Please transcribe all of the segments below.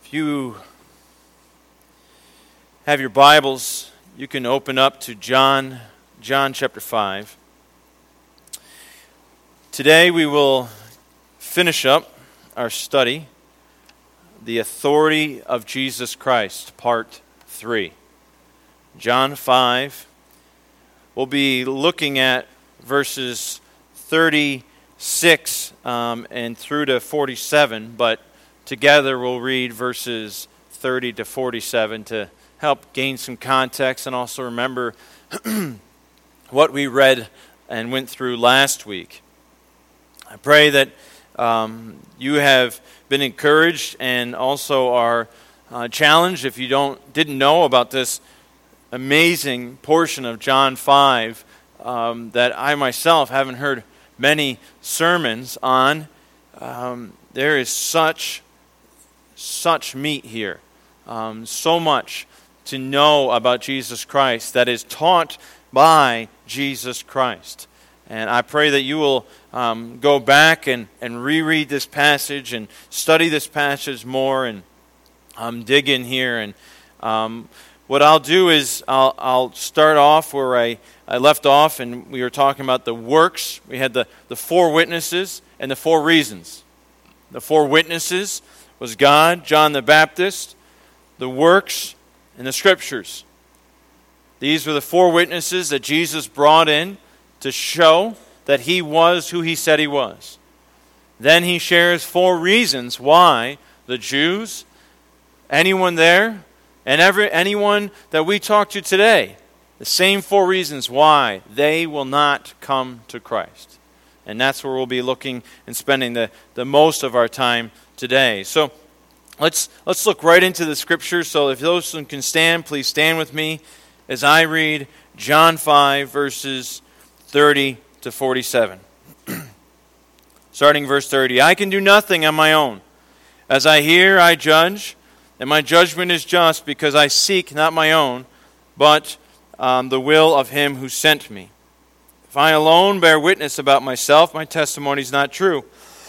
If you have your Bibles, you can open up to John chapter 5. Today we will finish up our study, The Authority of Jesus Christ, Part 3. John 5. We'll be looking at verses 36 and through to 47, but together we'll read verses 30 to 47 to help gain some context and also remember what we read and went through last week. I pray that you have been encouraged and also are challenged if you didn't know about this amazing portion of John 5 that I myself haven't heard many sermons on. There is such meat here, so much to know about Jesus Christ that is taught by Jesus Christ. And I pray that you will go back and reread this passage and study this passage more and dig in here. And what I'll do is I'll start off where I left off, and we were talking about the works. We had the four witnesses and the four reasons. The four witnesses was God, John the Baptist, the works, and the Scriptures. These were the four witnesses that Jesus brought in to show that he was who he said he was. Then he shares four reasons why the Jews, anyone there, and anyone that we talk to today, the same four reasons why they will not come to Christ. And that's where we'll be looking and spending the most of our time today. So let's look right into the Scriptures. So if those who can stand, please stand with me as I read John 5, verses 30 to 47. Starting verse 30. I can do nothing on my own. As I hear, I judge, and my judgment is just, because I seek not my own, but the will of him who sent me. If I alone bear witness about myself, my testimony is not true.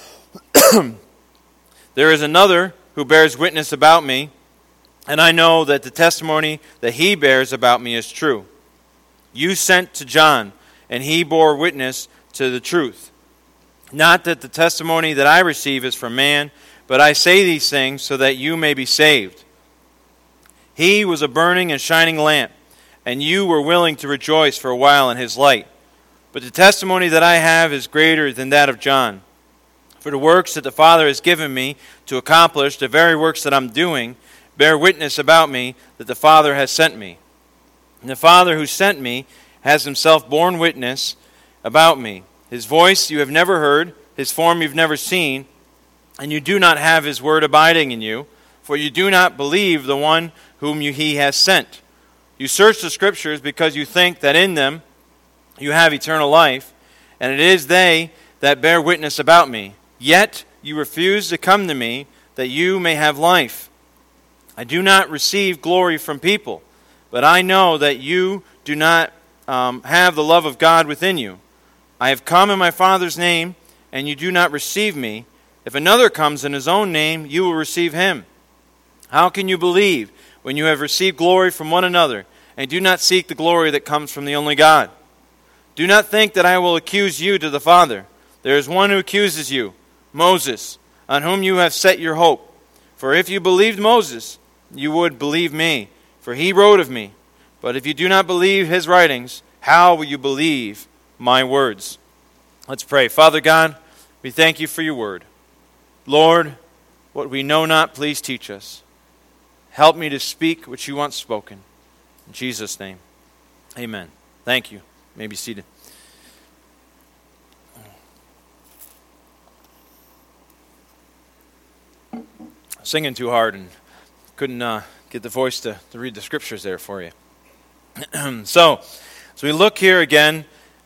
There is another who bears witness about me, and I know that the testimony that he bears about me is true. You sent to John, and he bore witness to the truth. Not that the testimony that I receive is from man, but I say these things so that you may be saved. He was a burning and shining lamp, and you were willing to rejoice for a while in his light. But the testimony that I have is greater than that of John. For the works that the Father has given me to accomplish, the very works that I'm doing, bear witness about me that the Father has sent me. And the Father who sent me has himself borne witness about me. His voice you have never heard, his form you've never seen, and you do not have his word abiding in you, for you do not believe the one whom he has sent. You search the Scriptures because you think that in them you have eternal life, and it is they that bear witness about me. Yet you refuse to come to me that you may have life. I do not receive glory from people, but I know that you do not have the love of God within you. I have come in my Father's name, and you do not receive me. If another comes in his own name, you will receive him. How can you believe when you have received glory from one another, and do not seek the glory that comes from the only God? Do not think that I will accuse you to the Father. There is one who accuses you, Moses, on whom you have set your hope. For if you believed Moses, you would believe me, for he wrote of me. But if you do not believe his writings, how will you believe my words? Let's pray. Father God, we thank you for your word. Lord, what we know not, please teach us. Help me to speak what you want spoken. In Jesus' name, amen. Thank you. You may be seated. Singing too hard and couldn't get the voice to read the Scriptures there for you. So we look here again.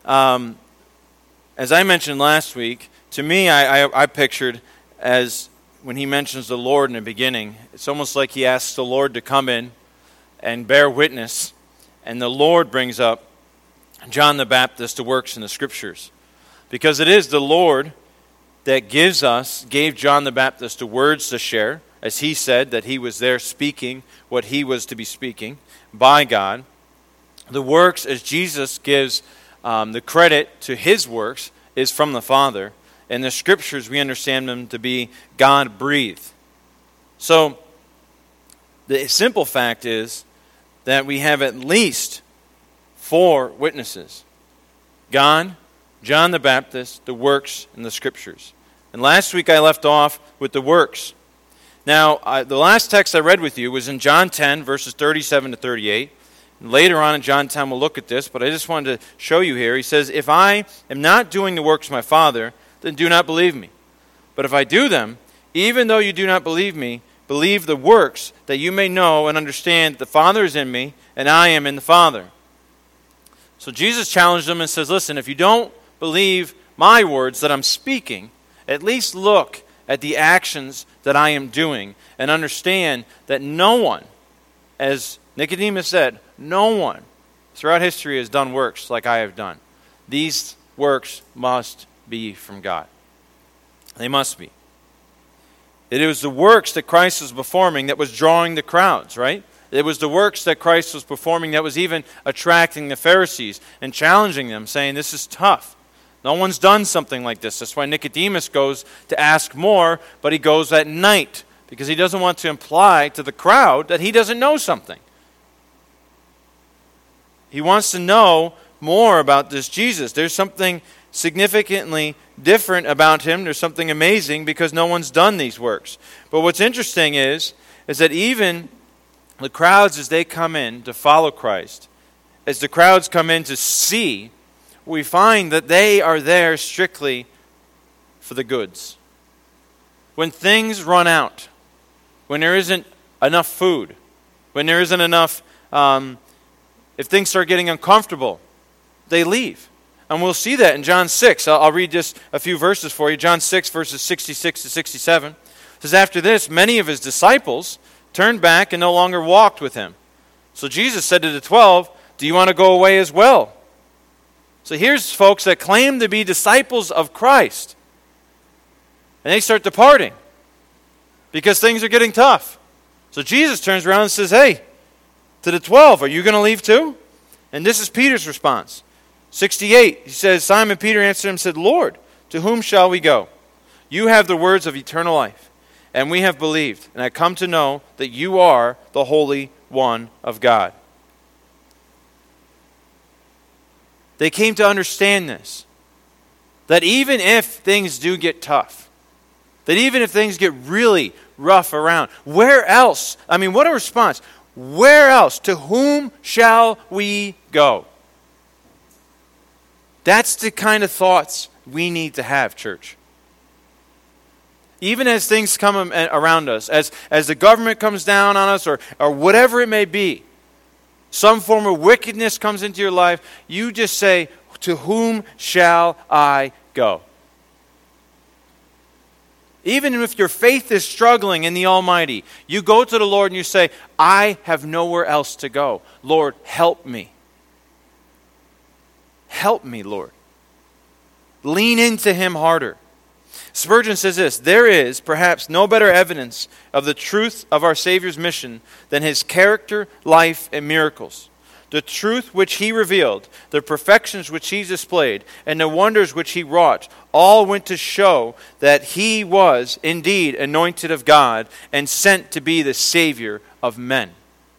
As I mentioned last week, to me, I pictured as when he mentions the Lord in the beginning, it's almost like he asks the Lord to come in and bear witness, and the Lord brings up John the Baptist, the works in the Scriptures. Because it is the Lord that gave John the Baptist the words to share. as he said that he was there speaking what he was to be speaking by God. The works, as Jesus gives the credit to his works, is from the Father. And the Scriptures, we understand them to be God-breathed. So, the simple fact is that we have at least 4 witnesses: God, John the Baptist, the works, and the Scriptures. And last week I left off with the works. Now, the last text I read with you was in John 10, verses 37 to 38. And later on in John 10 we'll look at this, but I just wanted to show you here. He says, "If I am not doing the works of my Father, then do not believe me. But if I do them, even though you do not believe me, believe the works, that you may know and understand that the Father is in me, and I am in the Father." So Jesus challenged them and says, listen, if you don't believe my words that I'm speaking, at least look at the actions that I am doing and understand that no one, as Nicodemus said, no one throughout history has done works like I have done. These works must be from God. They must be. It was the works that Christ was performing that was drawing the crowds, right? It was the works that Christ was performing that was even attracting the Pharisees and challenging them, saying, this is tough. No one's done something like this. That's why Nicodemus goes to ask more, but he goes at night because he doesn't want to imply to the crowd that he doesn't know something. He wants to know more about this Jesus. There's something significantly different about him. There's something amazing because no one's done these works. But what's interesting is that even the crowds, as they come in to follow Christ, as the crowds come in to see, we find that they are there strictly for the goods. When things run out, when there isn't enough food, when there isn't enough, if things start getting uncomfortable, they leave. And we'll see that in John 6. I'll read just a few verses for you. John 6, verses 66 to 67. It says, "After this, many of his disciples turned back and no longer walked with him. So Jesus said to the 12, 'Do you want to go away as well?'" So here's folks that claim to be disciples of Christ. And they start departing because things are getting tough. So Jesus turns around and says, "Hey, to the 12, are you going to leave too?" And this is Peter's response. 68, he says, "Simon Peter answered him and said, 'Lord, to whom shall we go? You have the words of eternal life, and we have believed, and I come to know that you are the Holy One of God.'" They came to understand this, that even if things do get tough, that even if things get really rough around, where else? I mean, what a response. Where else? To whom shall we go? That's the kind of thoughts we need to have, church. Even as things come around us, as the government comes down on us, or whatever it may be, some form of wickedness comes into your life, you just say, "To whom shall I go?" Even if your faith is struggling in the Almighty, you go to the Lord and you say, "I have nowhere else to go. Lord, help me. Help me, Lord." Lean into Him harder. Spurgeon says this, "There is perhaps no better evidence of the truth of our Savior's mission than His character, life, and miracles. The truth which He revealed, the perfections which He displayed, and the wonders which He wrought, all went to show that He was indeed anointed of God and sent to be the Savior of men."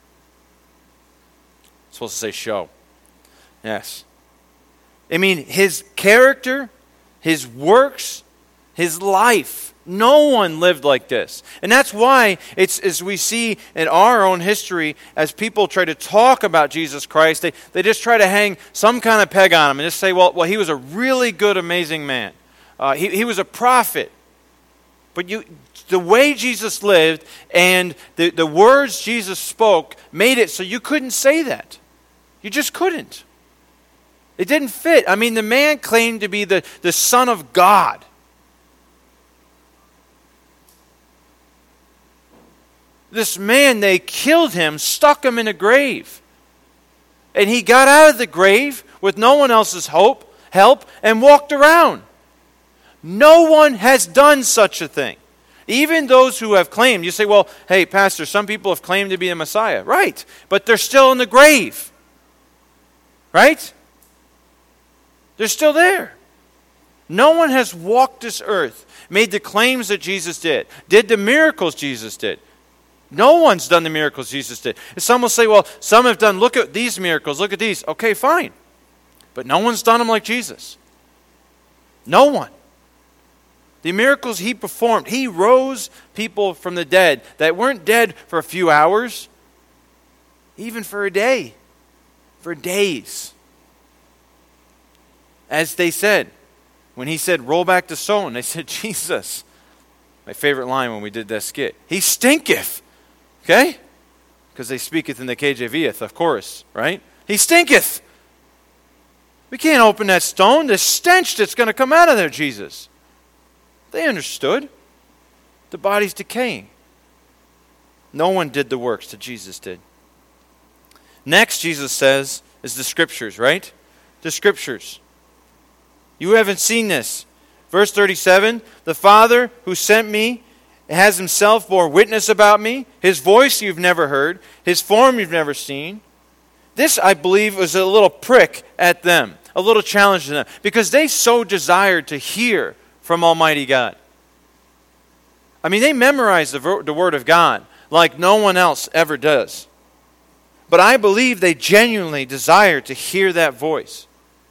It's supposed to say show. Yes. I mean, His character, His works, His life. No one lived like this. And that's why it's, as we see in our own history, as people try to talk about Jesus Christ, they just try to hang some kind of peg on Him and just say, well, He was a really good, amazing man. He was a prophet. But the way Jesus lived and the words Jesus spoke made it so you couldn't say that. You just couldn't. It didn't fit. I mean, the man claimed to be the Son of God. This man, they killed him, stuck him in a grave. And he got out of the grave with no one else's help, and walked around. No one has done such a thing. Even those who have claimed, you say, well, hey, Pastor, some people have claimed to be the Messiah. Right, but they're still in the grave. Right? They're still there. No one has walked this earth, made the claims that Jesus did the miracles Jesus did. No one's done the miracles Jesus did. And some will say, well, some have done, look at these miracles, look at these. Okay, fine. But no one's done them like Jesus. No one. The miracles he performed, he rose people from the dead that weren't dead for a few hours, even for a day, for days. As they said, when he said, roll back the stone, they said, Jesus, my favorite line when we did that skit, he stinketh. Okay? Because they speaketh in the KJVeth, of course, right? He stinketh. We can't open that stone. The stench that's going to come out of there, Jesus. They understood. The body's decaying. No one did the works that Jesus did. Next, Jesus says, is the Scriptures, right? The Scriptures. You haven't seen this. Verse 37, the Father who sent me has himself bore witness about me. His voice you've never heard. His form you've never seen. This, I believe, was a little prick at them. A little challenge to them. Because they so desired to hear from Almighty God. I mean, they memorized the Word of God like no one else ever does. But I believe they genuinely desired to hear that voice.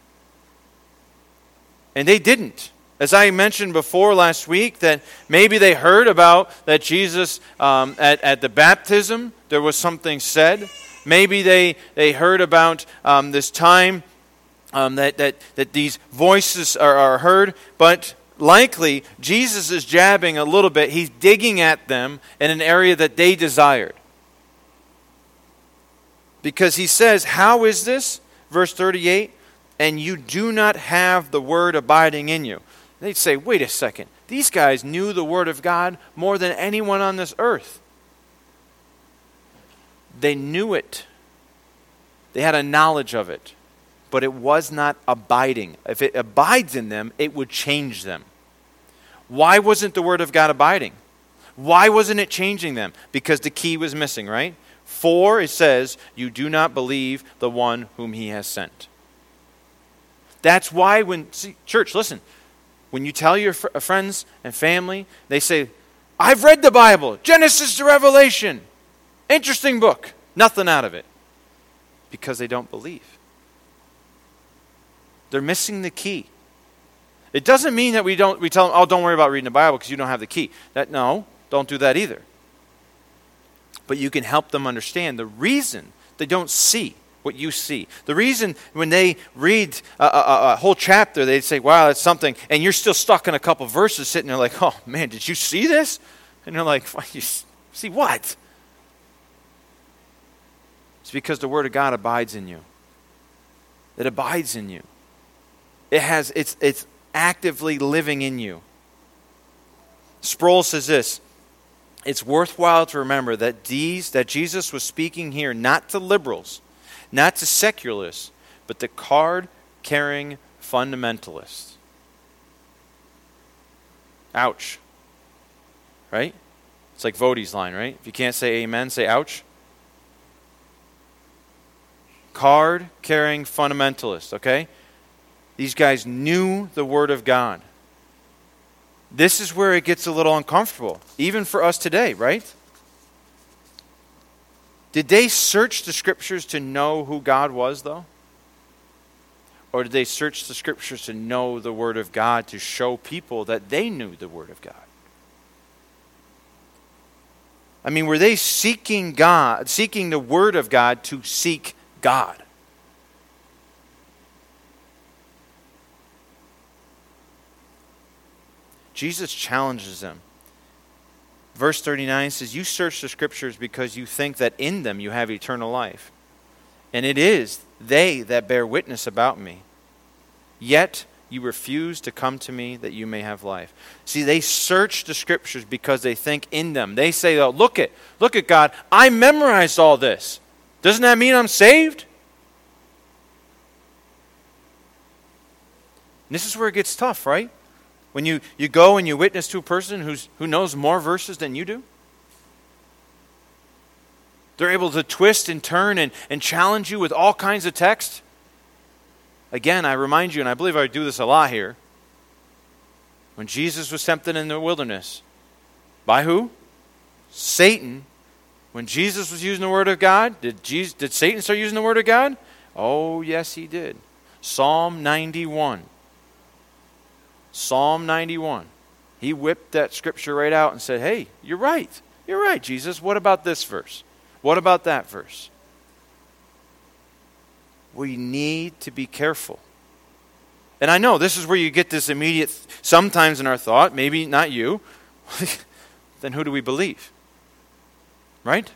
And they didn't. As I mentioned before last week, that maybe they heard about that Jesus, at the baptism, there was something said. Maybe they heard about this time that these voices are heard. But likely, Jesus is jabbing a little bit. He's digging at them in an area that they desired. Because he says, how is this? Verse 38, and you do not have the word abiding in you. They'd say, wait a second. These guys knew the Word of God more than anyone on this earth. They knew it. They had a knowledge of it. But it was not abiding. If it abides in them, it would change them. Why wasn't the Word of God abiding? Why wasn't it changing them? Because the key was missing, right? For, it says, you do not believe the one whom he has sent. That's why church, listen. When you tell your friends and family, they say, I've read the Bible, Genesis to Revelation. Interesting book. Nothing out of it. Because they don't believe. They're missing the key. It doesn't mean that we tell them, oh, don't worry about reading the Bible because you don't have the key. No, don't do that either. But you can help them understand the reason they don't see what you see. The reason when they read a whole chapter, they say, wow, that's something, and you're still stuck in a couple verses sitting there like, oh, man, did you see this? And they're like, you see what? It's because the Word of God abides in you. It abides in you. It's actively living in you. Sproul says this, it's worthwhile to remember that Jesus was speaking here not to liberals, not to secularists, but to card-carrying fundamentalists. Ouch. Right? It's like Voddie's line, right? If you can't say amen, say ouch. Card-carrying fundamentalists, okay? These guys knew the Word of God. This is where it gets a little uncomfortable, even for us today, right? Did they search the Scriptures to know who God was, though? Or did they search the Scriptures to know the Word of God to show people that they knew the Word of God? I mean, were they seeking God, seeking the Word of God to seek God? Jesus challenges them. Verse 39 says, you search the Scriptures because you think that in them you have eternal life. And it is they that bear witness about me. Yet you refuse to come to me that you may have life. See, they search the Scriptures because they think in them. They say, oh, look at God. I memorized all this. Doesn't that mean I'm saved? And this is where it gets tough, right? When you go and you witness to a person who knows more verses than you do? They're able to twist and turn and challenge you with all kinds of text. Again, I remind you, and I believe I do this a lot here, when Jesus was tempted in the wilderness, by who? Satan. When Jesus was using the Word of God, did Satan start using the Word of God? Oh, yes, he did. Psalm 91. Psalm 91. He whipped that scripture right out and said, hey, you're right. You're right, Jesus. What about this verse? What about that verse? We need to be careful. And I know this is where you get this immediate, sometimes in our thought, maybe not you, then who do we believe? Right?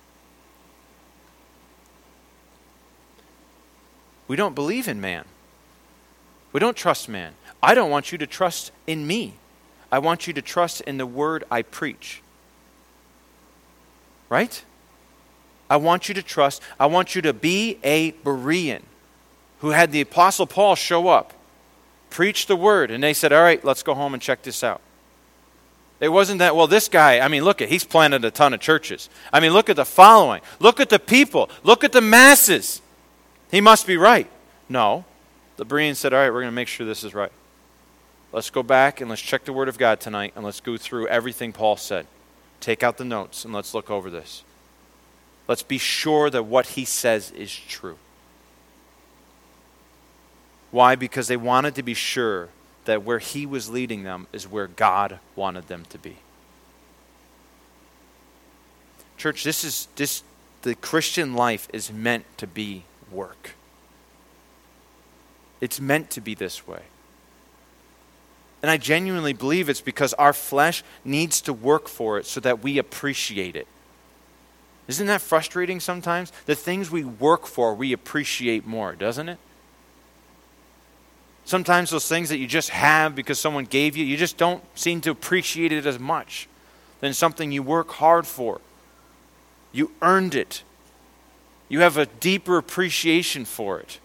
We don't believe in man. We don't trust man. I don't want you to trust in me. I want you to trust in the word I preach. Right? I want you to trust. I want you to be a Berean who had the Apostle Paul show up, preach the word, and they said, all right, let's go home and check this out. It wasn't that, well, this guy, look he's planted a ton of churches. Look at the following. Look at the people. Look at the masses. He must be right. No. The Bereans said, all right, we're going to make sure this is right. Let's go back and let's check the Word of God tonight and let's go through everything Paul said. Take out the notes and let's look over this. Let's be sure that what he says is true. Why? Because they wanted to be sure that where he was leading them is where God wanted them to be. Church, the Christian life is meant to be work. It's meant to be this way. And I genuinely believe it's because our flesh needs to work for it so that we appreciate it. Isn't that frustrating sometimes? The things we work for, we appreciate more, doesn't it? Sometimes those things that you just have because someone gave you, you just don't seem to appreciate it as much than something you work hard for. You earned it. You have a deeper appreciation for it.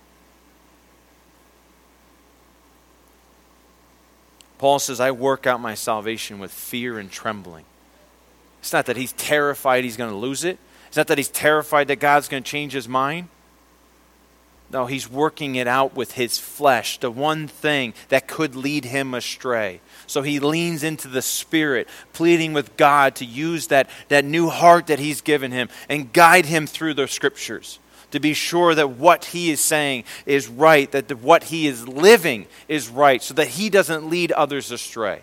Paul says, I work out my salvation with fear and trembling. It's not that he's terrified he's going to lose it. It's not that he's terrified that God's going to change his mind. No, he's working it out with his flesh, the one thing that could lead him astray. So he leans into the Spirit, pleading with God to use that new heart that he's given him and guide him through the Scriptures to be sure that what he is saying is right, that what he is living is right, so that he doesn't lead others astray.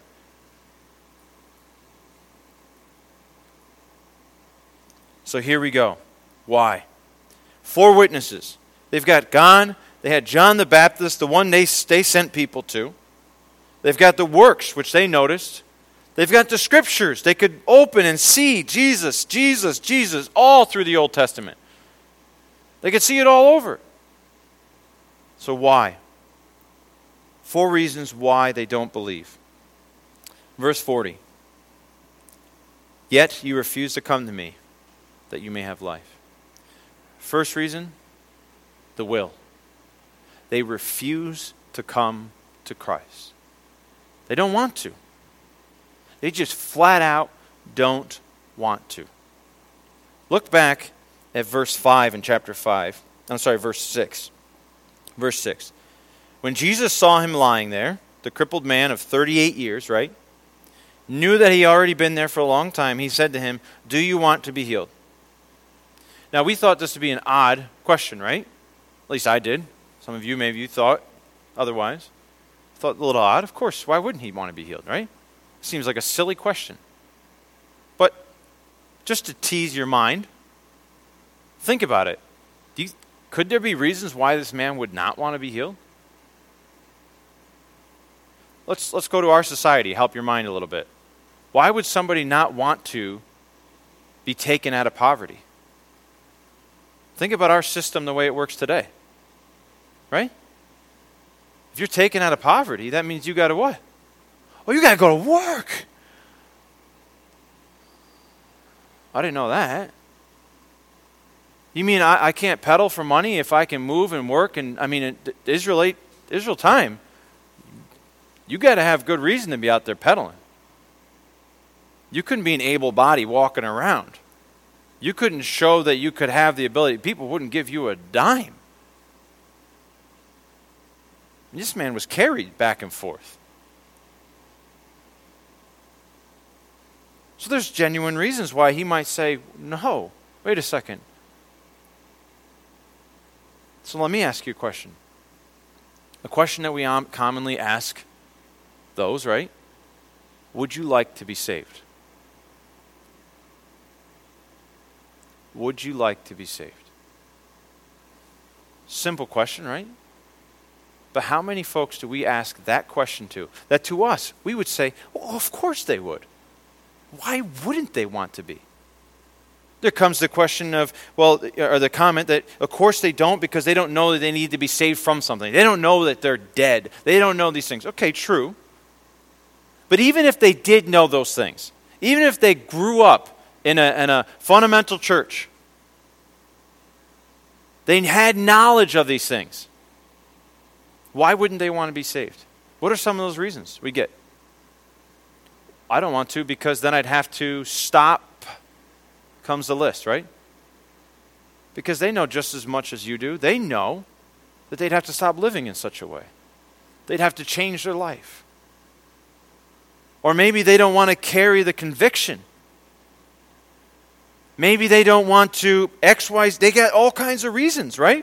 So here we go. Why? 4 witnesses. They've got gone. They had John the Baptist, the one they sent people to. They've got the works, which they noticed. They've got the Scriptures. They could open and see Jesus, Jesus, Jesus, all through the Old Testament. They could see it all over. So why? 4 reasons why they don't believe. Verse 40. Yet you refuse to come to me, that you may have life. First reason, the will. They refuse to come to Christ. They don't want to. They just flat out don't want to. Look back at verse 5 in chapter 5. Verse 6. Verse 6. When Jesus saw him lying there, the crippled man of 38 years, right? Knew that he had already been there for a long time. He said to him, do you want to be healed? Now, we thought this would be an odd question, right? At least I did. Some of you, maybe you thought otherwise. Thought a little odd. Of course, why wouldn't he want to be healed, right? Seems like a silly question. But just to tease your mind, think about it. Could there be reasons why this man would not want to be healed? Let's go to our society, help your mind a little bit. Why would somebody not want to be taken out of poverty? Think about our system the way it works today. Right? If you're taken out of poverty, that means you got to what? Oh, you got to go to work. I didn't know that. You mean I can't pedal for money if I can move and work? And Israel time, you got to have good reason to be out there peddling. You couldn't be an able body walking around. You couldn't show that you could have the ability. People wouldn't give you a dime. This man was carried back and forth. So there's genuine reasons why he might say, no, wait a second. So let me ask you a question. A question that we commonly ask those, right? Would you like to be saved? Would you like to be saved? Simple question, right? But how many folks do we ask that question to? That to us, we would say, well, of course they would. Why wouldn't they want to be? There comes the question of, well, or the comment that, of course they don't because they don't know that they need to be saved from something. They don't know that they're dead. They don't know these things. Okay, true. But even if they did know those things, even if they grew up in a fundamental church, they had knowledge of these things, why wouldn't they want to be saved? What are some of those reasons we get? I don't want to because then I'd have to stop. Comes the list, right? Because they know just as much as you do. They know that they'd have to stop living in such a way. They'd have to change their life. Or maybe they don't want to carry the conviction. Maybe they don't want to X, Y, they got all kinds of reasons, right?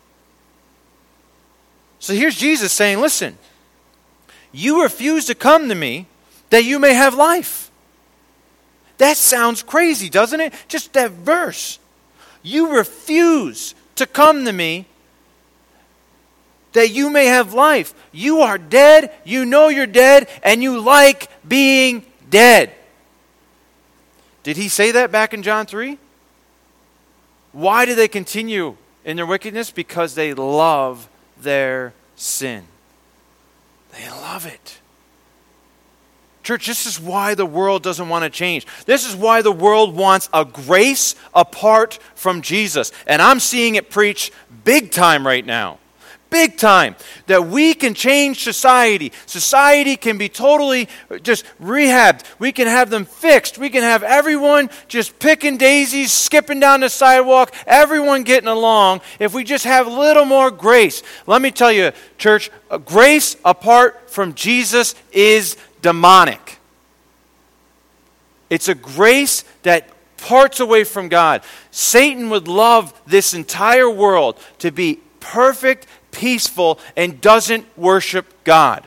So here's Jesus saying, listen, you refuse to come to me that you may have life. That sounds crazy, doesn't it? Just that verse. You refuse to come to me that you may have life. You are dead, you know you're dead, and you like being dead. Did he say that back in John 3? Why do they continue in their wickedness? Because they love their sin. They love it. Church, this is why the world doesn't want to change. This is why the world wants a grace apart from Jesus. And I'm seeing it preached big time right now. Big time. That we can change society. Society can be totally just rehabbed. We can have them fixed. We can have everyone just picking daisies, skipping down the sidewalk, everyone getting along if we just have a little more grace. Let me tell you, church, grace apart from Jesus is demonic. It's a grace that parts away from God. Satan would love this entire world to be perfect, peaceful, and doesn't worship God.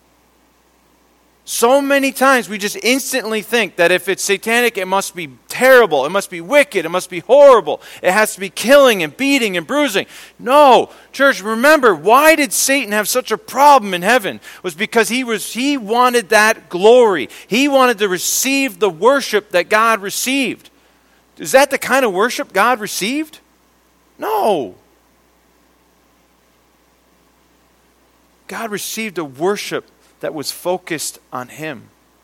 So many times we just instantly think that if it's satanic, it must be terrible, it must be wicked, it must be horrible, it has to be killing and beating and bruising. No, church, remember, why did Satan have such a problem in heaven? It was because he wanted that glory. He wanted to receive the worship that God received. Is that the kind of worship God received? No. God received a worship that was focused on Him.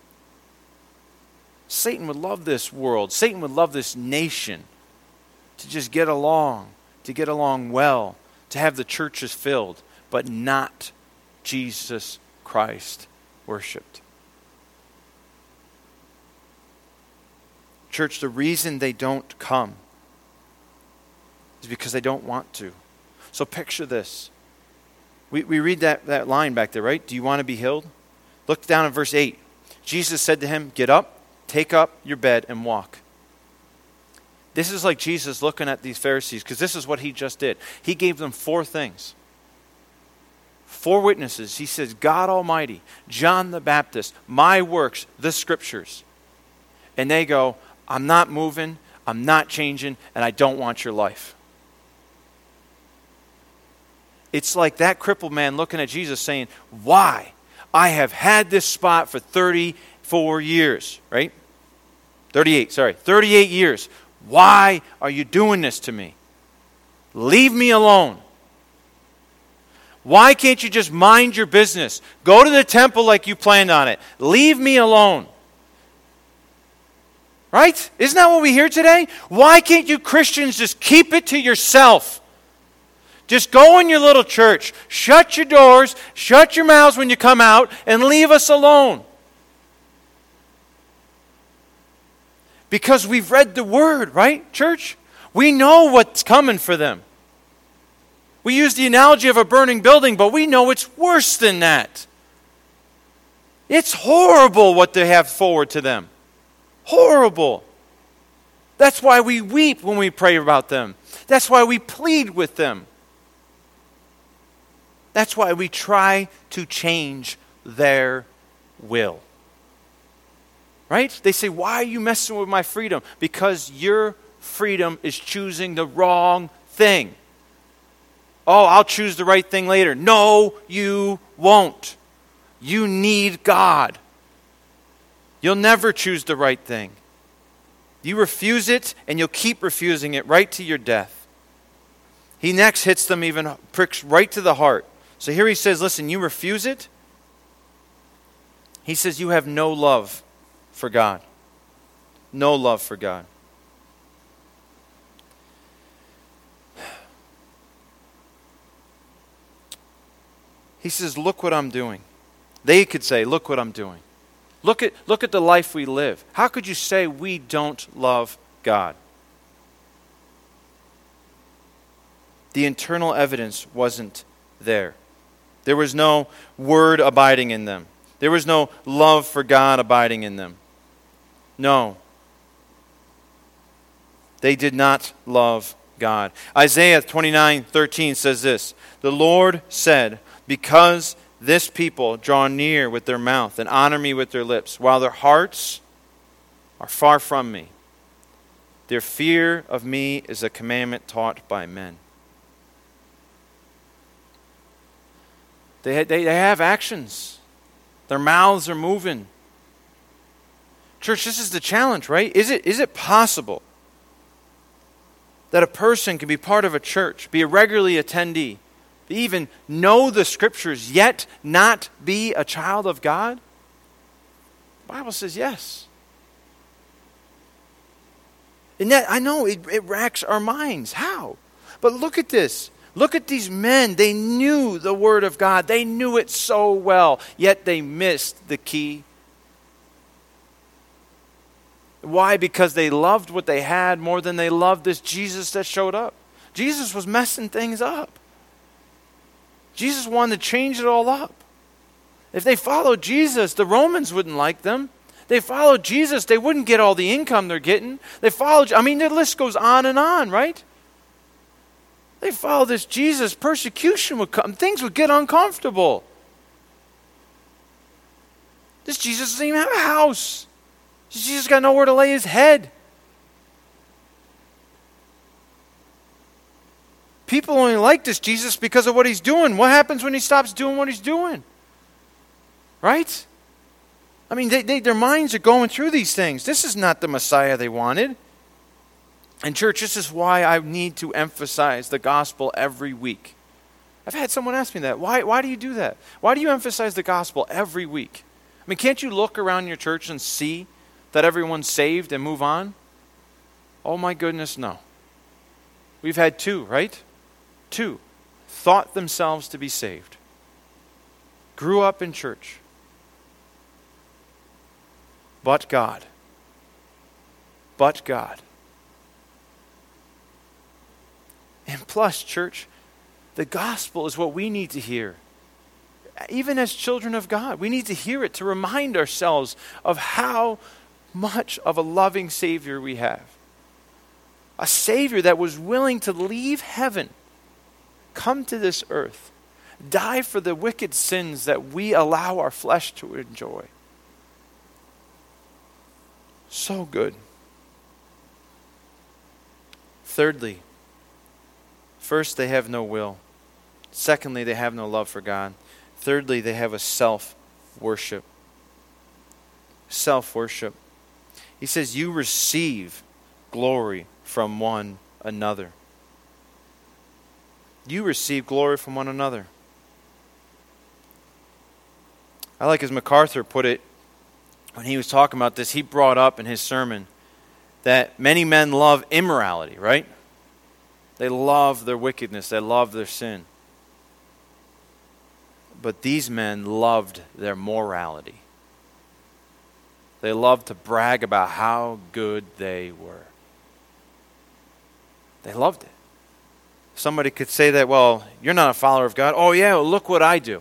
Satan would love this world. Satan would love this nation to just get along, to get along well, to have the churches filled, but not Jesus Christ worshipped. Church, the reason they don't come is because they don't want to. So picture this. We read that line back there, right? Do you want to be healed? Look down at verse 8. Jesus said to him, get up, take up your bed, and walk. This is like Jesus looking at these Pharisees, because this is what he just did. He gave them 4 things. 4 witnesses. He says, God Almighty, John the Baptist, my works, the Scriptures. And they go, I'm not moving, I'm not changing, and I don't want your life. It's like that crippled man looking at Jesus saying, why? I have had this spot for 34 years, right? 38 years. Why are you doing this to me? Leave me alone. Why can't you just mind your business? Go to the temple like you planned on it. Leave me alone. Right? Isn't that what we hear today? Why can't you Christians just keep it to yourself? Just go in your little church, shut your doors, shut your mouths when you come out, and leave us alone. Because we've read the Word, right, church? We know what's coming for them. We use the analogy of a burning building, but we know it's worse than that. It's horrible what they have forward to them. Horrible. That's why we weep when we pray about them. That's why we plead with them. That's why we try to change their will. Right? They say, why are you messing with my freedom? Because your freedom is choosing the wrong thing. Oh, I'll choose the right thing later. No, you won't. You need God. You'll never choose the right thing. You refuse it, and you'll keep refusing it right to your death. He next hits them, even pricks right to the heart. So here he says, listen, you refuse it. He says you have no love for God. No love for God. He says, look what I'm doing. They could say, look what I'm doing. Look at the life we live. How could you say we don't love God? The internal evidence wasn't there. There was no word abiding in them. There was no love for God abiding in them. No. They did not love God. Isaiah 29:13 says this, the Lord said, because this people draw near with their mouth and honor me with their lips, while their hearts are far from me. Their fear of me is a commandment taught by men. They have actions. Their mouths are moving. Church, this is the challenge, right? Is it possible that a person can be part of a church, be a regularly attendee, even know the Scriptures, yet not be a child of God? The Bible says yes. And that, I know it racks our minds. How? But look at this. Look at these men. They knew the Word of God. They knew it so well, yet they missed the key. Why? Because they loved what they had more than they loved this Jesus that showed up. Jesus was messing things up. Jesus wanted to change it all up. If they followed Jesus, the Romans wouldn't like them. They followed Jesus, they wouldn't get all the income they're getting. The list goes on, right? They followed this Jesus, persecution would come. Things would get uncomfortable. This Jesus doesn't even have a house. This Jesus got nowhere to lay his head. People only like this Jesus because of what he's doing. What happens when he stops doing what he's doing? Right? I mean, their minds are going through these things. This is not the Messiah they wanted. And church, this is why I need to emphasize the gospel every week. I've had someone ask me that. Why do you do that? Why do you emphasize the gospel every week? I mean, can't you look around your church and see that everyone's saved and move on? Oh my goodness, no. We've had 2, right? 2 thought themselves to be saved. Grew up in church. But God. But God. And plus, church, the gospel is what we need to hear. Even as children of God, we need to hear it to remind ourselves of how much of a loving Savior we have. A Savior that was willing to leave heaven, come to this earth, die for the wicked sins that we allow our flesh to enjoy. So good. Thirdly, first, they have no will. Secondly, they have no love for God. Thirdly, they have a self-worship. Self-worship. He says, you receive glory from one another. You receive glory from one another. I like as MacArthur put it, when he was talking about this, he brought up in his sermon that many men love immorality, right? They love their wickedness. They love their sin. But these men loved their morality. They loved to brag about how good they were. They loved it. Somebody could say that, well, you're not a follower of God. Oh yeah, well, look what I do.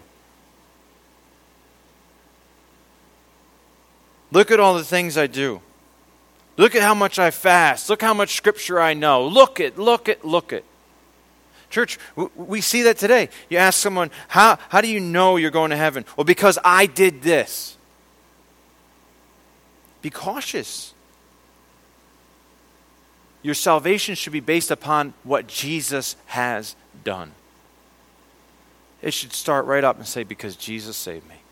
Look at all the things I do. Look at how much I fast. Look how much scripture I know. Look it. Church, we see that today. You ask someone, how do you know you're going to heaven? Well, because I did this. Be cautious. Your salvation should be based upon what Jesus has done. It should start right up and say, because Jesus saved me.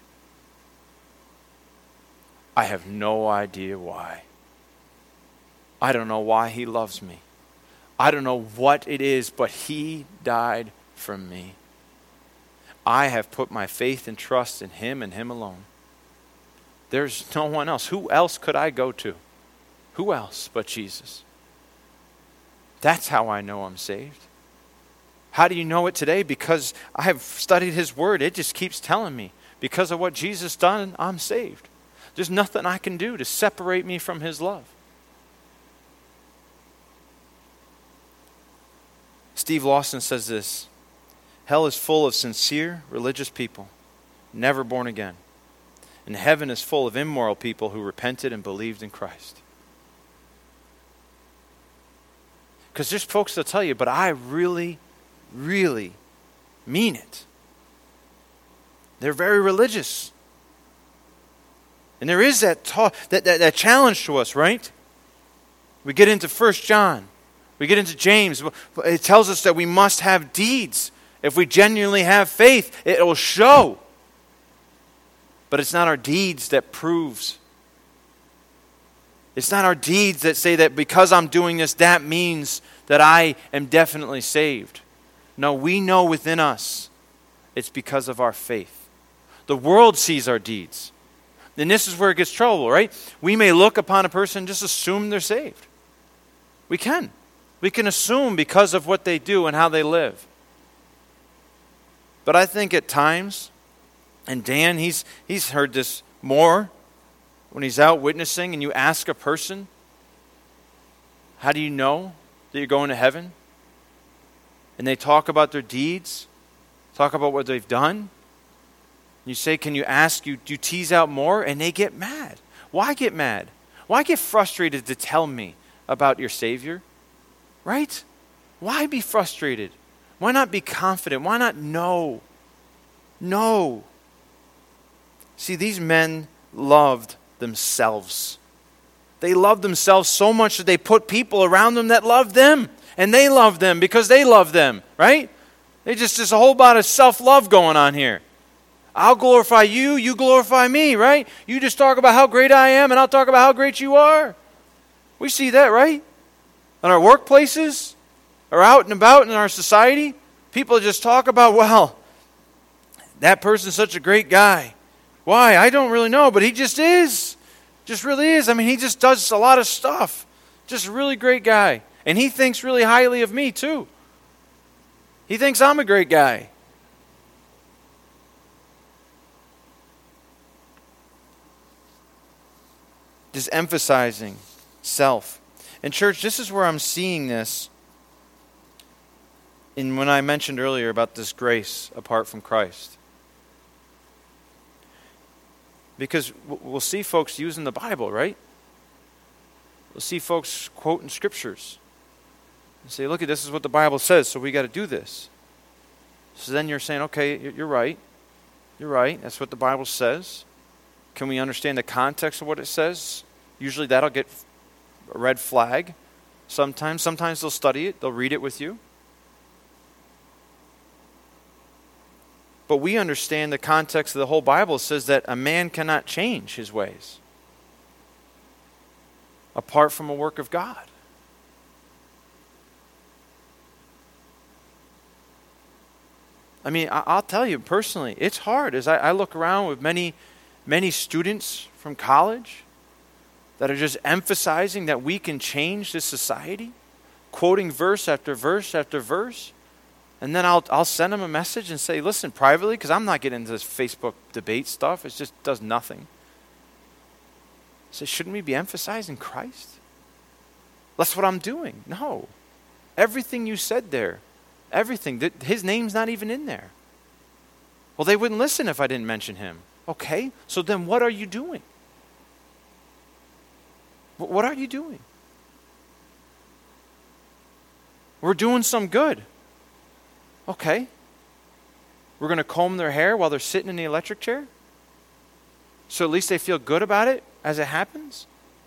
I have no idea why. I don't know why he loves me. I don't know what it is, but he died for me. I have put my faith and trust in him and him alone. There's no one else. Who else could I go to? Who else but Jesus? That's how I know I'm saved. How do you know it today? Because I have studied his word. It just keeps telling me, because of what Jesus done, I'm saved. There's nothing I can do to separate me from his love. Steve Lawson says this: hell is full of sincere religious people, never born again. And heaven is full of immoral people who repented and believed in Christ. Because there's folks that'll tell you, but I really, really mean it. They're very religious. And there is that challenge to us, right? We get into 1 John. We get into James. It tells us that we must have deeds. If we genuinely have faith, it will show. But it's not our deeds that proves. It's not our deeds that say that because I'm doing this, that means that I am definitely saved. No, we know within us it's because of our faith. The world sees our deeds. And this is where it gets trouble, right? We may look upon a person and just assume they're saved. We can. We can assume because of what they do and how they live. But I think at times, and Dan, he's heard this more when he's out witnessing and you ask a person, how do you know that you're going to heaven? And they talk about their deeds, talk about what they've done. You say, can you ask, you tease out more? And they get mad. Why get mad? Why get frustrated to tell me about your Savior? Right? Why be frustrated? Why not be confident? Why not know? No. See, these men loved themselves. They loved themselves so much that they put people around them that loved them. And they loved them because they loved them, right? There's a whole lot of self-love going on here. I'll glorify you, you glorify me, right? You just talk about how great I am and I'll talk about how great you are. We see that, right? In our workplaces, or out and about in our society, people just talk about, well, that person's such a great guy. Why? I don't really know, but he just is. Just really is. I mean, he just does a lot of stuff. Just a really great guy. And he thinks really highly of me, too. He thinks I'm a great guy. Just emphasizing self. And church, this is where I'm seeing this in when I mentioned earlier about this grace apart from Christ. Because we'll see folks using the Bible, right? We'll see folks quoting scriptures. And say, look, this is what the Bible says, so we got to do this. So then you're saying, okay, you're right. You're right. That's what the Bible says. Can we understand the context of what it says? Usually that'll get a red flag. Sometimes they'll study it. They'll read it with you. But we understand the context of the whole Bible says that a man cannot change his ways apart from a work of God. I mean, I'll tell you personally, it's hard. As I look around with many students from college that are just emphasizing that we can change this society, quoting verse after verse after verse. And then I'll send them a message and say, listen, privately, because I'm not getting into this Facebook debate stuff. It just does nothing. So shouldn't we be emphasizing Christ? That's what I'm doing. No. Everything you said there, everything, his name's not even in there. Well, they wouldn't listen if I didn't mention him. Okay, so then what are you doing? What are you doing? We're doing some good. Okay. We're going to comb their hair while they're sitting in the electric chair? So at least they feel good about it as it happens?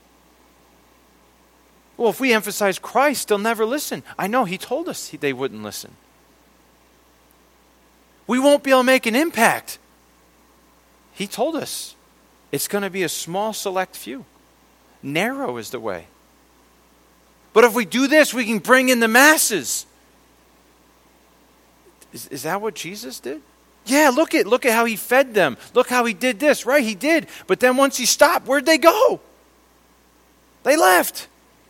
Well, if we emphasize Christ, they'll never listen. I know, he told us they wouldn't listen. We won't be able to make an impact. He told us it's going to be a small select few. Narrow is the way. But if we do this, we can bring in the masses. Is that what Jesus did? Yeah, look at how he fed them. Look how he did this, right? He did. But then once he stopped, where'd they go? They left.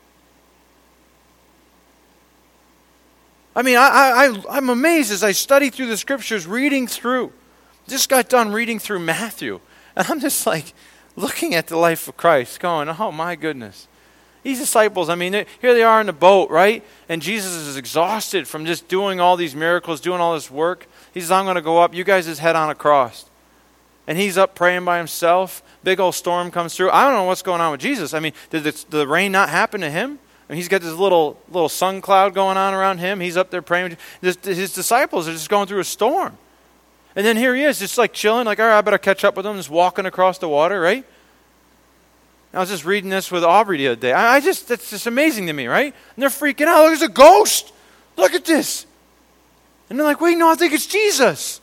I mean, I'm amazed as I study through the scriptures, reading through. Just got done reading through Matthew. And I'm just like looking at the life of Christ going, oh my goodness. These disciples, I mean, here they are in the boat, right? And Jesus is exhausted from just doing all these miracles, doing all this work. He says, I'm going to go up. You guys just head on across. And he's up praying by himself. Big old storm comes through. I don't know what's going on with Jesus. I mean, did the rain not happen to him? I mean, he's got this little sun cloud going on around him. He's up there praying. His disciples are just going through a storm. And then here he is, just like chilling, like, all right, I better catch up with him, just walking across the water, right? I was just reading this with Aubrey the other day. That's just amazing to me, right? And they're freaking out. There's a ghost. Look at this. And they're like, wait, no, I think it's Jesus.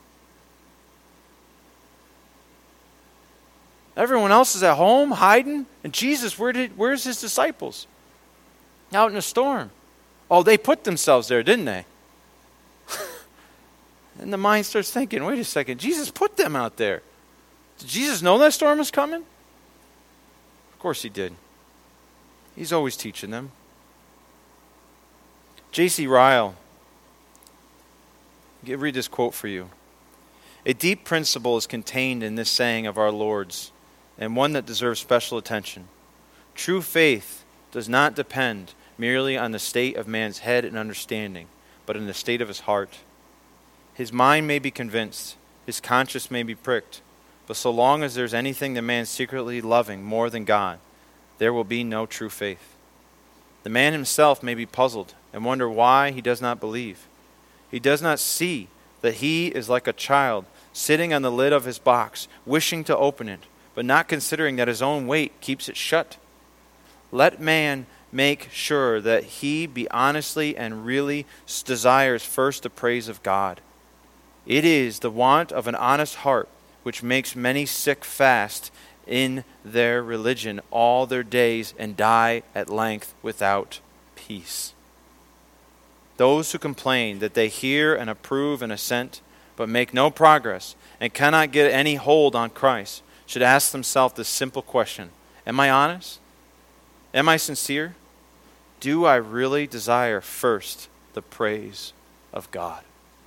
Everyone else is at home, hiding. And Jesus, where's his disciples? Out in a storm. Oh, they put themselves there, didn't they? And the mind starts thinking, wait a second, Jesus put them out there. Did Jesus know that storm was coming? Of course he did. He's always teaching them. J.C. Ryle, I'll read this quote for you. A deep principle is contained in this saying of our Lord's, and one that deserves special attention. True faith does not depend merely on the state of man's head and understanding, but in the state of his heart. His mind may be convinced, his conscience may be pricked, but so long as there's anything the man secretly loving more than God, there will be no true faith. The man himself may be puzzled and wonder why he does not believe. He does not see that he is like a child sitting on the lid of his box, wishing to open it, but not considering that his own weight keeps it shut. Let man make sure that he be honestly and really desires first the praise of God. It is the want of an honest heart which makes many sick fast in their religion all their days and die at length without peace. Those who complain that they hear and approve and assent, but make no progress and cannot get any hold on Christ, should ask themselves this simple question: am I honest? Am I sincere? Do I really desire first the praise of God?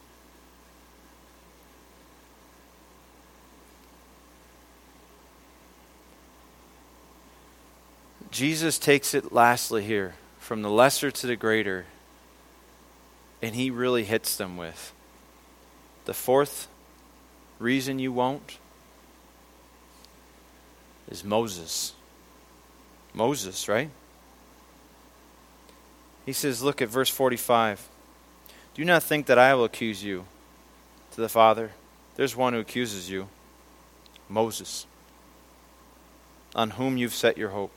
Jesus takes it lastly here, from the lesser to the greater, and he really hits them with the fourth reason you won't is Moses. Moses, right? He says, look at verse 45. Do not think that I will accuse you to the Father. There's one who accuses you, Moses, on whom you've set your hope.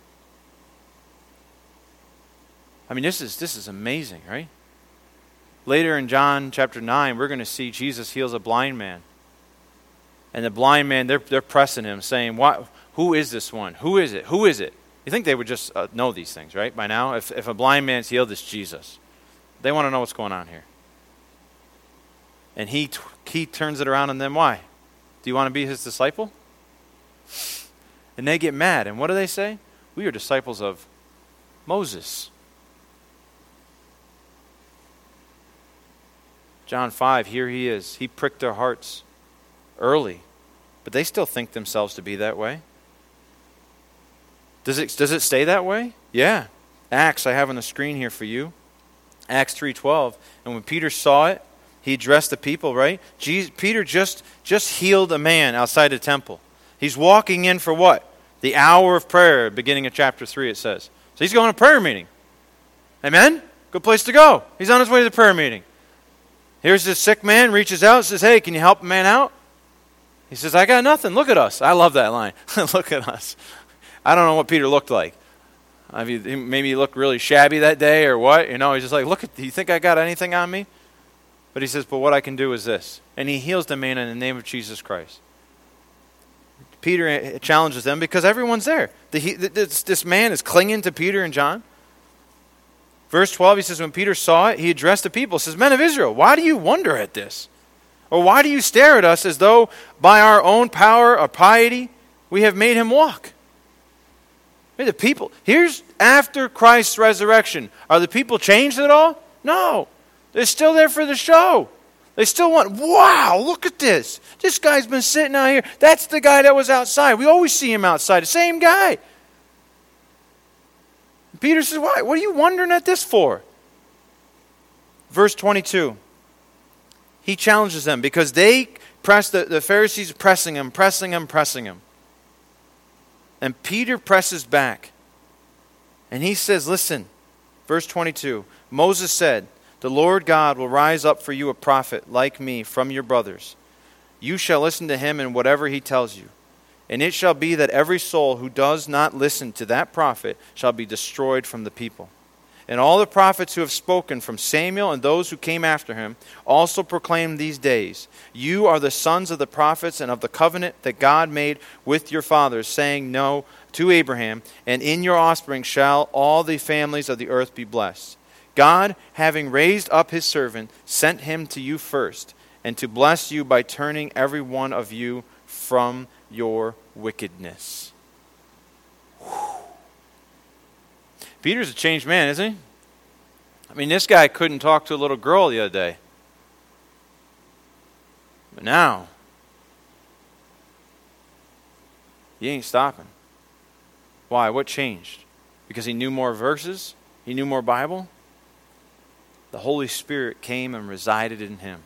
I mean, this is amazing, right? Later in John chapter 9, we're going to see Jesus heals a blind man. And the blind man, they're pressing him, saying, "What? Who is this one? Who is it? Who is it?" You think they would just know these things, right? By now, if a blind man's healed, it's Jesus. They want to know what's going on here. And he turns it around on them. Why? Do you want to be his disciple? And they get mad. And what do they say? We are disciples of Moses. John 5, here he is. He pricked their hearts early, but they still think themselves to be that way. Does it stay that way? Yeah. Acts, I have on the screen here for you. Acts 3:12. And when Peter saw it, he addressed the people, right? Peter just healed a man outside the temple. He's walking in for what? The hour of prayer, beginning of chapter 3, it says. So he's going to a prayer meeting. Amen? Good place to go. He's on his way to the prayer meeting. Here's this sick man, reaches out, says, hey, can you help a man out? He says, I got nothing. Look at us. I love that line. Look at us. I don't know what Peter looked like. Maybe he looked really shabby that day or what. He's just like, look, do you think I got anything on me? But he says, but what I can do is this. And he heals the man in the name of Jesus Christ. Peter challenges them because everyone's there. This man is clinging to Peter and John. Verse 12, he says, when Peter saw it, he addressed the people. He says, men of Israel, why do you wonder at this? Or why do you stare at us as though by our own power or piety we have made him walk? The people, here's after Christ's resurrection. Are the people changed at all? No. They're still there for the show. They still want, wow, look at this. This guy's been sitting out here. That's the guy that was outside. We always see him outside. The same guy. Peter says, why? What are you wondering at this for? Verse 22. He challenges them because they pressed, the Pharisees pressing him. And Peter presses back. And he says, listen, verse 22, Moses said, the Lord God will rise up for you a prophet like me from your brothers. You shall listen to him in whatever he tells you. And it shall be that every soul who does not listen to that prophet shall be destroyed from the people. And all the prophets who have spoken from Samuel and those who came after him also proclaim these days, you are the sons of the prophets and of the covenant that God made with your fathers, saying no to Abraham, and in your offspring shall all the families of the earth be blessed. God, having raised up his servant, sent him to you first, and to bless you by turning every one of you from your wickedness. Peter's a changed man, isn't he? I mean, this guy couldn't talk to a little girl the other day. But now, he ain't stopping. Why? What changed? Because he knew more verses? He knew more Bible? The Holy Spirit came and resided in him.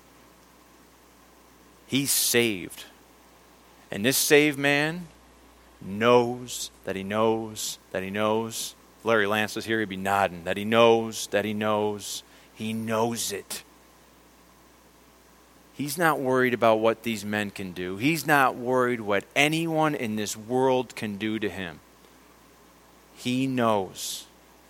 He's saved. And this saved man knows that he knows that he knows. If Larry Lance was here, he'd be nodding. That he knows, he knows it. He's not worried about what these men can do. He's not worried what anyone in this world can do to him. He knows.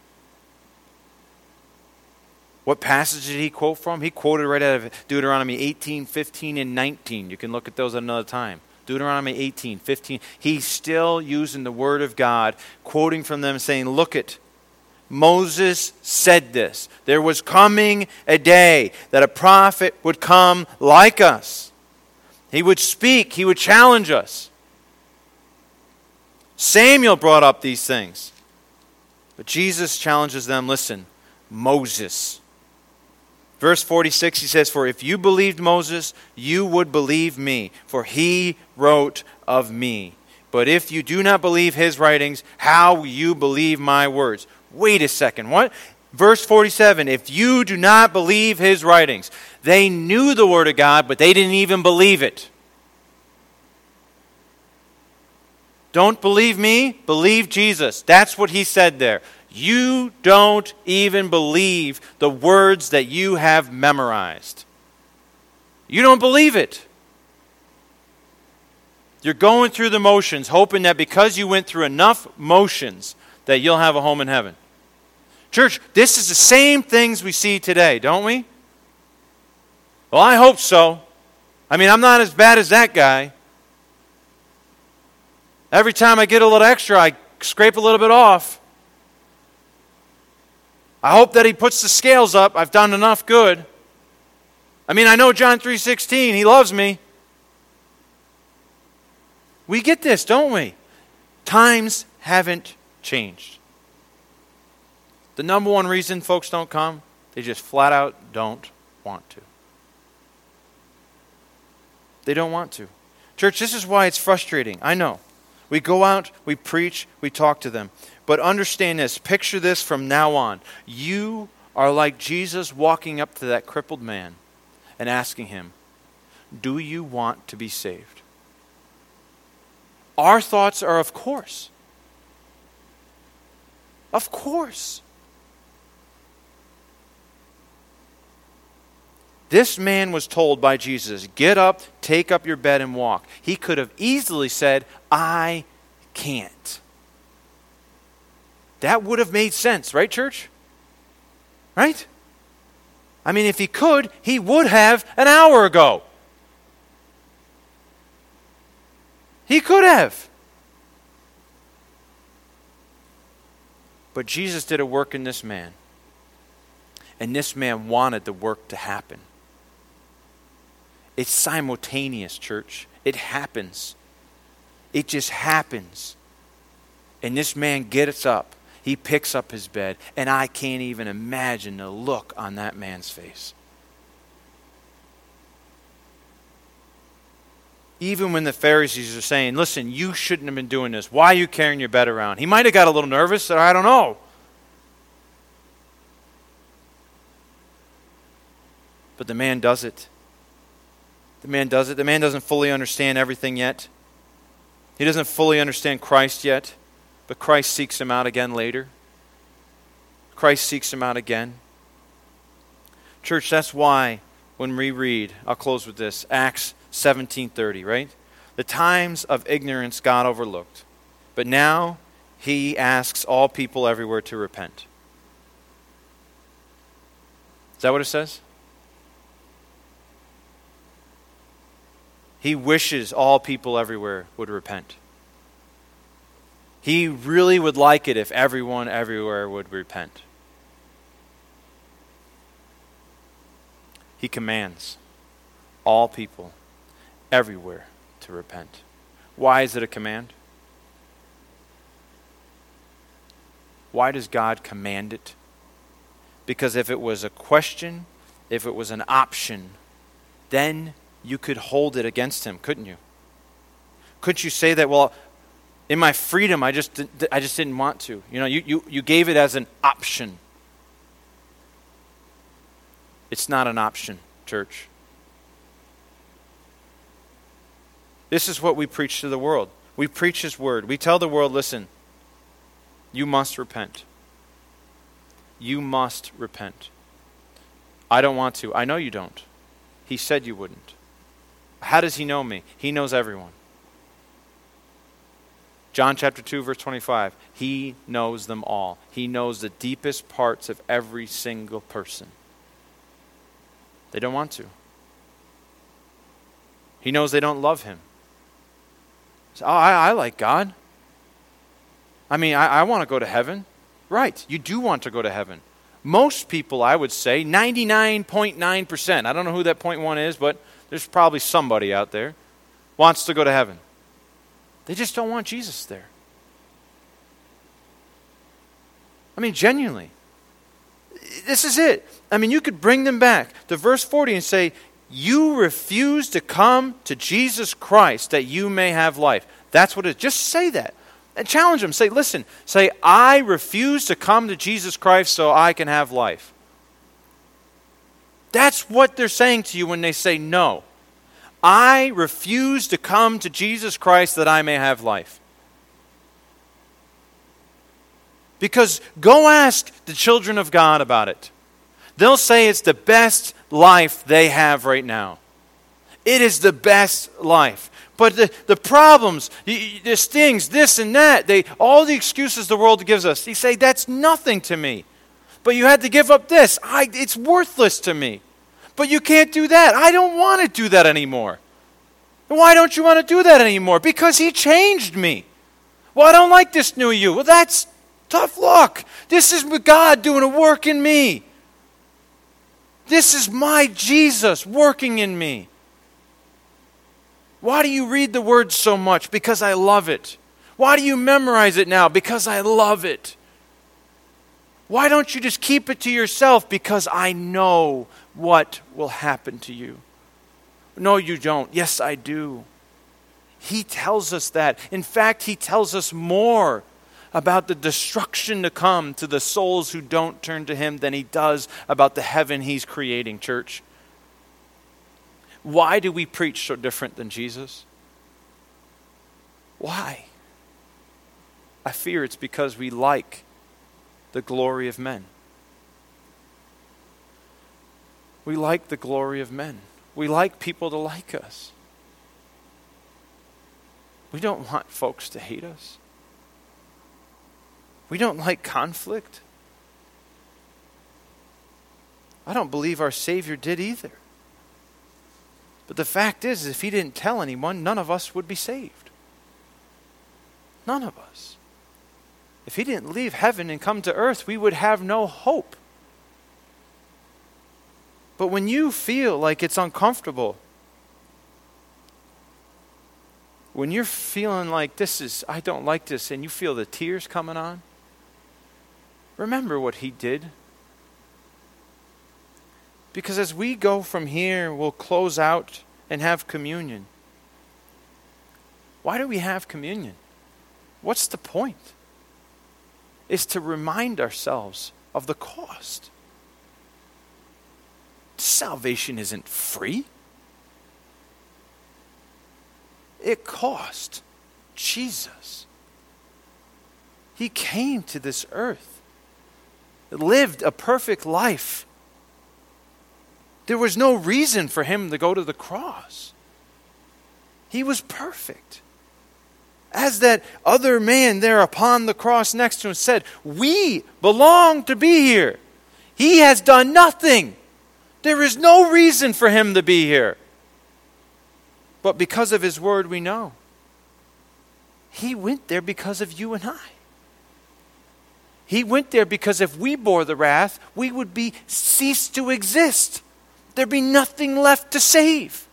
What passage did he quote from? He quoted right out of Deuteronomy 18, 15, and 19. You can look at those at another time. Deuteronomy 18, 15. He's still using the Word of God, quoting from them, saying, look it. Moses said this. There was coming a day that a prophet would come like us. He would speak. He would challenge us. Samuel brought up these things. But Jesus challenges them, listen, Moses. Verse 46, he says, for if you believed Moses, you would believe me, for he wrote of me. But if you do not believe his writings, how will you believe my words? Wait a second, what? Verse 47, if you do not believe his writings. They knew the Word of God, but they didn't even believe it. Don't believe me, believe Jesus. That's what he said there. You don't even believe the words that you have memorized. You don't believe it. You're going through the motions, hoping that because you went through enough motions that you'll have a home in heaven. Church, this is the same things we see today, don't we? Well, I hope so. I mean, I'm not as bad as that guy. Every time I get a little extra, I scrape a little bit off. I hope that he puts the scales up. I've done enough good. I mean, I know John 3:16. He loves me. We get this, don't we? Times haven't changed. The number one reason folks don't come, they just flat out don't want to. They don't want to. Church, this is why it's frustrating. I know. We go out, we preach, we talk to them. But understand this. Picture this from now on. You are like Jesus walking up to that crippled man and asking him, do you want to be saved? Our thoughts are, of course. Of course. This man was told by Jesus, get up, take up your bed and walk. He could have easily said, I can't. That would have made sense, right, church? Right? I mean, if he could, he would have an hour ago. He could have. But Jesus did a work in this man. And this man wanted the work to happen. It's simultaneous, church. It happens. It just happens. And this man gets up. He picks up his bed. And I can't even imagine the look on that man's face. Even when the Pharisees are saying, listen, you shouldn't have been doing this. Why are you carrying your bed around? He might have got a little nervous, or I don't know. But the man does it. The man does it. The man doesn't fully understand everything yet. He doesn't fully understand Christ yet. But Christ seeks him out again later. Christ seeks him out again. Church, that's why when we read, I'll close with this, Acts 17:30, right? The times of ignorance God overlooked. But now he asks all people everywhere to repent. Is that what it says? He wishes all people everywhere would repent. He really would like it if everyone everywhere would repent. He commands all people everywhere to repent. Why is it a command? Why does God command it? Because if it was a question, if it was an option, then you could hold it against him, couldn't you? Couldn't you say that, well, in my freedom, I just didn't want to. You know, you gave it as an option. It's not an option, church. This is what we preach to the world. We preach his word. We tell the world, listen, you must repent. You must repent. I don't want to. I know you don't. He said you wouldn't. How does he know me? He knows everyone. John chapter 2, verse 25. He knows them all. He knows the deepest parts of every single person. They don't want to. He knows they don't love him. So, I like God. I mean, I want to go to heaven. Right, you do want to go to heaven. Most people, I would say, 99.9%, I don't know who that 0.1 is, but there's probably somebody out there, wants to go to heaven. They just don't want Jesus there. I mean, genuinely. This is it. I mean, you could bring them back to verse 40 and say, you refuse to come to Jesus Christ that you may have life. That's what it is. Just say that. And challenge them. Say, listen, say, I refuse to come to Jesus Christ so I can have life. That's what they're saying to you when they say no. I refuse to come to Jesus Christ that I may have life. Because go ask the children of God about it. They'll say it's the best life they have right now. It is the best life. But the problems, the stings, this and that, all the excuses the world gives us, you say, that's nothing to me. But you had to give up this. It's worthless to me. But you can't do that. I don't want to do that anymore. Why don't you want to do that anymore? Because he changed me. Well, I don't like this new you. Well, that's tough luck. This is God doing a work in me. This is my Jesus working in me. Why do you read the word so much? Because I love it. Why do you memorize it now? Because I love it. Why don't you just keep it to yourself? Because I know what will happen to you. No, you don't. Yes, I do. He tells us that. In fact, he tells us more about the destruction to come to the souls who don't turn to him than he does about the heaven he's creating, church. Why do we preach so different than Jesus? Why? I fear it's because we like the glory of men. We like the glory of men. We like people to like us. We don't want folks to hate us. We don't like conflict. I don't believe our Savior did either. But the fact is, if he didn't tell anyone, none of us would be saved. None of us. If he didn't leave heaven and come to earth, we would have no hope. But when you feel like it's uncomfortable, when you're feeling like I don't like this, and you feel the tears coming on, remember what he did. Because as we go from here, we'll close out and have communion. Why do we have communion? What's the point? It's to remind ourselves of the cost. Salvation isn't free. It cost Jesus. He came to this earth, lived a perfect life. There was no reason for him to go to the cross. He was perfect. As that other man there upon the cross next to him said, we belong to be here. He has done nothing. There is no reason for him to be here. But because of his word, we know. He went there because of you and I. He went there because if we bore the wrath, we would cease to exist. There'd be nothing left to save.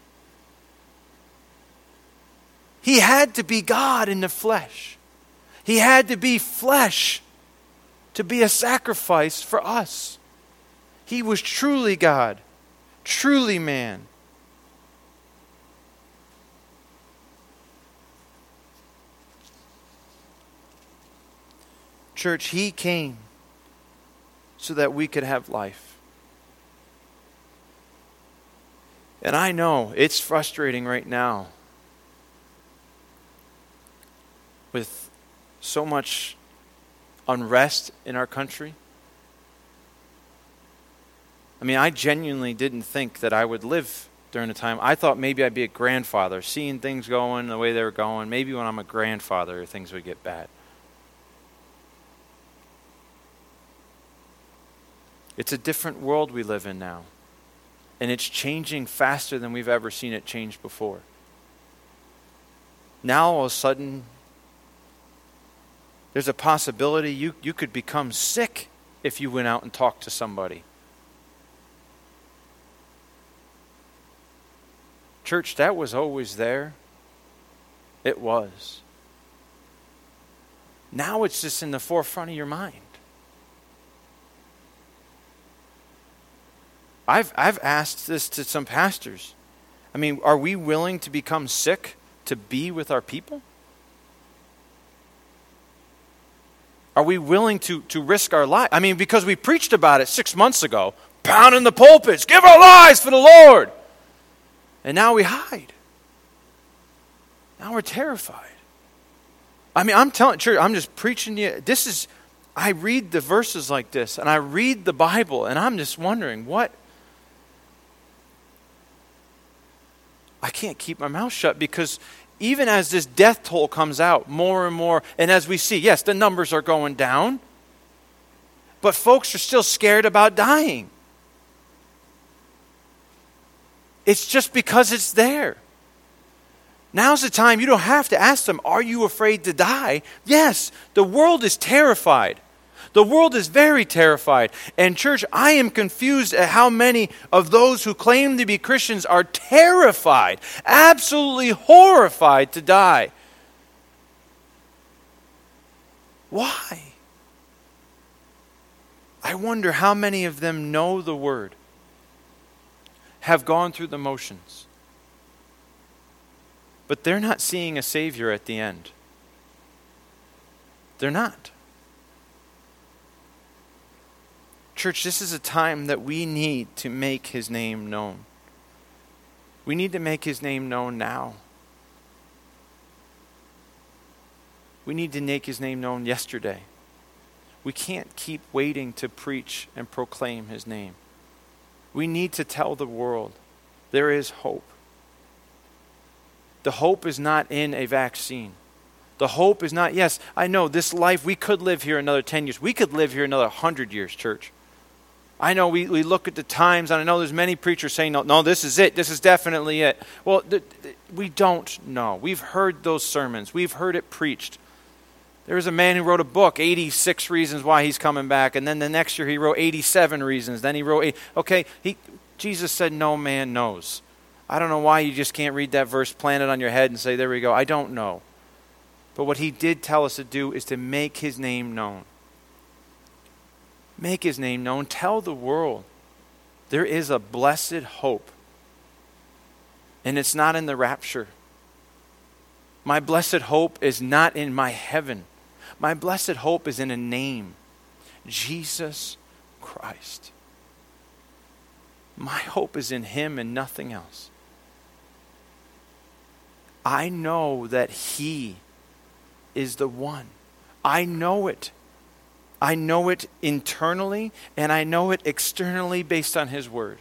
He had to be God in the flesh. He had to be flesh to be a sacrifice for us. He was truly God, truly man. Church, he came so that we could have life. And I know it's frustrating right now with so much unrest in our country. I mean, I genuinely didn't think that I would live during a time. I thought maybe I'd be a grandfather, seeing things going the way they were going. Maybe when I'm a grandfather, things would get bad. It's a different world we live in now. And it's changing faster than we've ever seen it change before. Now, all of a sudden, there's a possibility you could become sick if you went out and talked to somebody. Church, that was always there. It was. Now it's just in the forefront of your mind. I've asked this to some pastors. I mean, are we willing to become sick to be with our people? Are we willing to risk our life? I mean, because we preached about it 6 months ago, pounding the pulpits, give our lives for the Lord. And now we hide. Now we're terrified. I mean, I'm telling church, I'm just preaching to you. I read the verses like this, and I read the Bible, and I'm just wondering, I can't keep my mouth shut, because even as this death toll comes out more and more, and as we see, yes, the numbers are going down, but folks are still scared about dying. It's just because it's there. Now's the time. You don't have to ask them, are you afraid to die? Yes, the world is terrified. The world is very terrified. And church, I am confused at how many of those who claim to be Christians are terrified, absolutely horrified to die. Why? I wonder how many of them know the word, have gone through the motions, but they're not seeing a Savior at the end. They're not. Church, this is a time that we need to make his name known. We need to make his name known now. We need to make his name known yesterday. We can't keep waiting to preach and proclaim his name. We need to tell the world there is hope. The hope is not in a vaccine. The hope is not, yes, I know this life, we could live here another 10 years. We could live here another 100 years, church. I know we look at the times, and I know there's many preachers saying, no, this is it. This is definitely it. Well, we don't know. We've heard those sermons. We've heard it preached. There was a man who wrote a book, 86 Reasons Why He's Coming Back, and then the next year he wrote 87 reasons. Then he wrote, Jesus said, no man knows. I don't know why you just can't read that verse, plant it on your head, and say, there we go. I don't know. But what he did tell us to do is to make his name known. Make his name known. Tell the world there is a blessed hope. And it's not in the rapture. My blessed hope is not in my heaven. My blessed hope is in a name, Jesus Christ. My hope is in him and nothing else. I know that he is the one. I know it. I know it internally and I know it externally based on his word.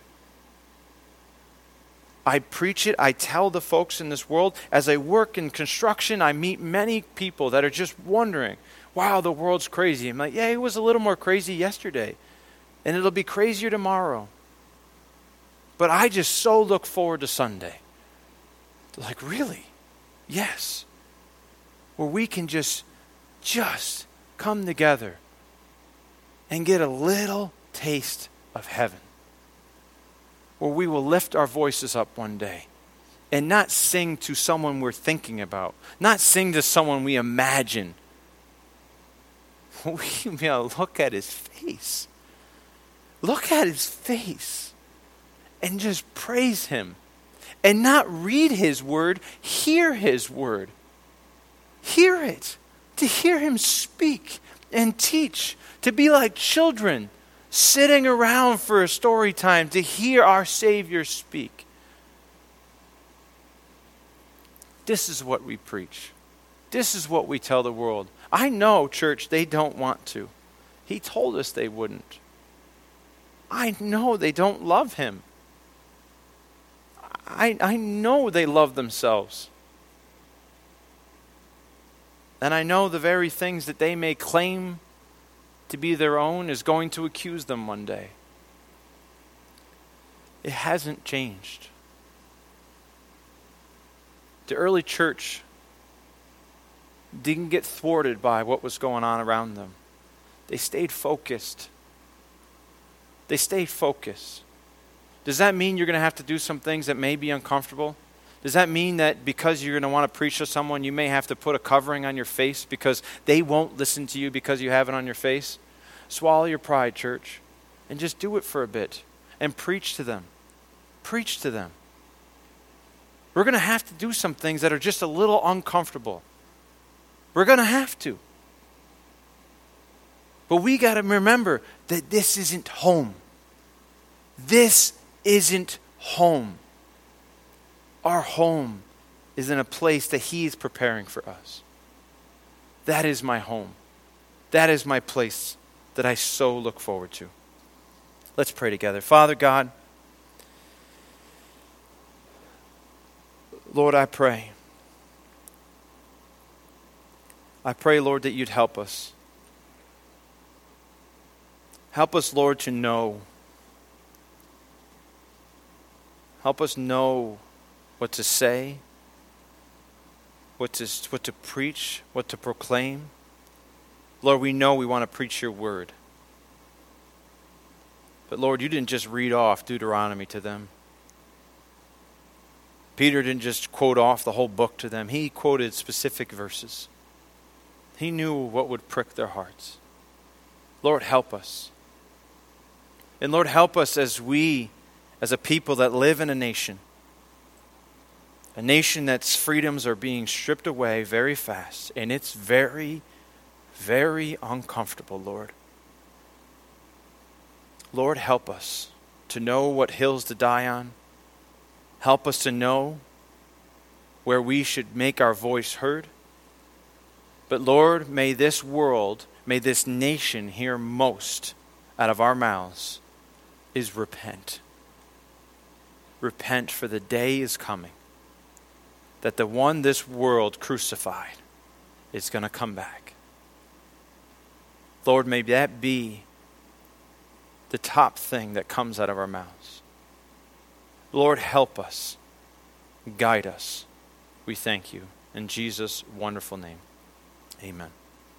I preach it. I tell the folks in this world. As I work in construction, I meet many people that are just wondering, wow, the world's crazy. I'm like, yeah, it was a little more crazy yesterday. And it'll be crazier tomorrow. But I just so look forward to Sunday. They're like, really? Yes. Where we can just come together and get a little taste of heaven. Where we will lift our voices up one day and not sing to someone we're thinking about, not sing to someone we imagine. We look at his face. Look at his face and just praise him. And not read his word, hear his word. Hear it. To hear him speak and teach. To be like children sitting around for a story time to hear our Savior speak. This is what we preach. This is what we tell the world. I know, church, they don't want to. He told us they wouldn't. I know they don't love him. I know they love themselves. And I know the very things that they may claim to be their own is going to accuse them one day. It hasn't changed. The early church didn't get thwarted by what was going on around them. They stayed focused. They stayed focused. Does that mean you're going to have to do some things that may be uncomfortable? Does that mean that because you're going to want to preach to someone, you may have to put a covering on your face because they won't listen to you because you have it on your face? Swallow your pride, church, and just do it for a bit and preach to them. Preach to them. We're going to have to do some things that are just a little uncomfortable. We're going to have to. But we got to remember that this isn't home. This isn't home. Our home is in a place that he is preparing for us. That is my home. That is my place that I so look forward to. Let's pray together. Father God, Lord, I pray. I pray, Lord, that you'd help us. Help us, Lord, to know. Help us know what to say, what to preach, what to proclaim. Lord, we know we want to preach your word. But Lord, you didn't just read off Deuteronomy to them. Peter didn't just quote off the whole book to them. He quoted specific verses. He knew what would prick their hearts. Lord, help us. And Lord, help us as we, as a people that live in a nation, A nation that's freedoms are being stripped away very fast, and it's very, very uncomfortable, Lord. Lord, help us to know what hills to die on. Help us to know where we should make our voice heard. But Lord, may this world, may this nation hear most out of our mouths is repent. Repent, for the day is coming that the one this world crucified is going to come back. Lord, may that be the top thing that comes out of our mouths. Lord, help us. Guide us. We thank you. In Jesus' wonderful name, amen.